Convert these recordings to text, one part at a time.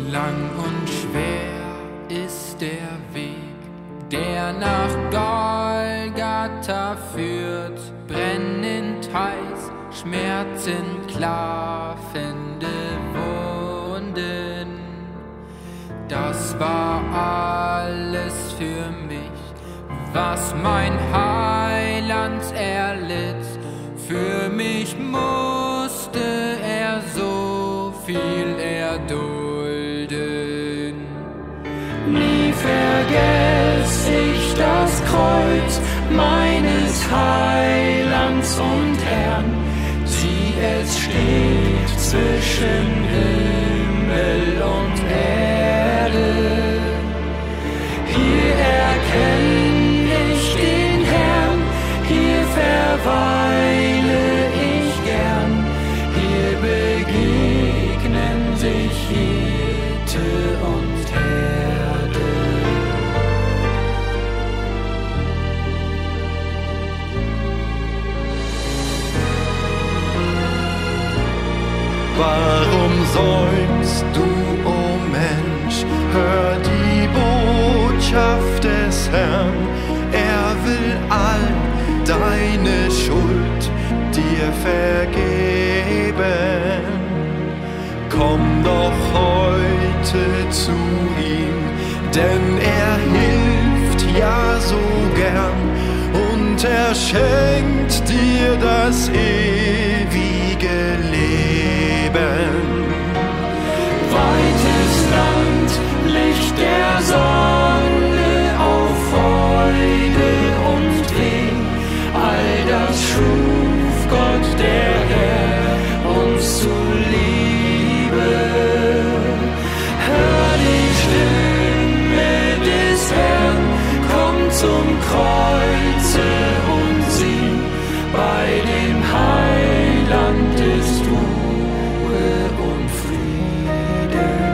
Lang und schwer ist der Weg, der nach Golgatha führt, brennend heiß, schmerzend klaffende Wunden. Das war alles für mich, was mein Heiland erlitt. Für mich musste er so viel erdulden. Nie vergess ich das Kreuz meines Heilands und Herrn. Sieh, es steht zwischen Himmel und Erde. Hier erkenn ich den Herrn, hier verweile ich gern. Hier begegnen sich Hirte und Herde. Warum seufzt du, o Mensch? Hör die Botschaft des Herrn. Er will all deine Schuld dir vergeben. Komm doch heute zu ihm, denn er hilft ja so gern und er schenkt dir das ewige Leben. Weites Land, Licht der Sonne, auf Freude und Weh, all das schuf Gott der Herr uns zuliebe. Hör die Stimme des Herrn, komm zum Kreuze und sieh, bei dem Heiland ist Ruhe und Frieden.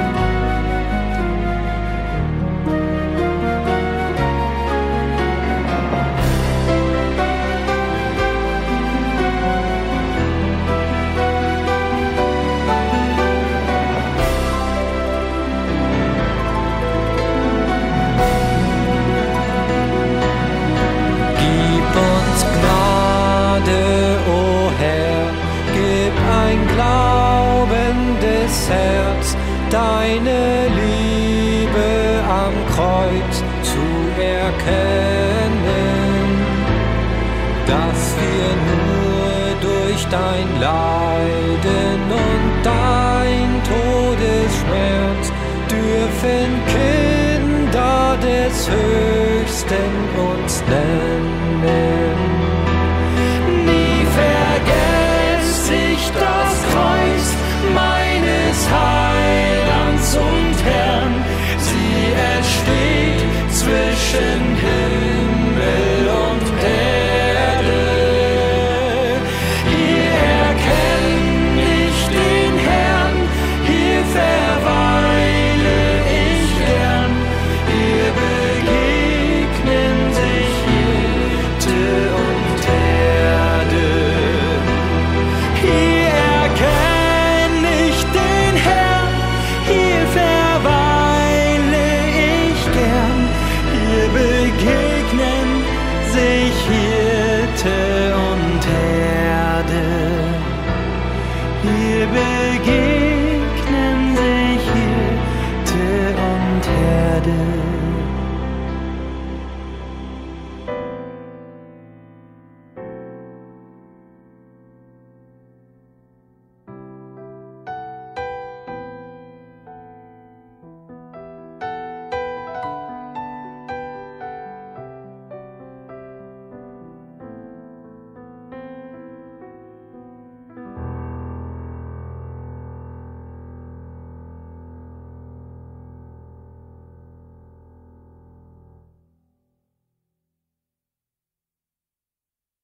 Gib uns Gnade, o Herr, gib ein glaubendes Herz, deine Liebe am Kreuz zu erkennen, dass wir nur durch dein Leiden und dein Todesschmerz dürfen Kinder des Höchsten uns nennen.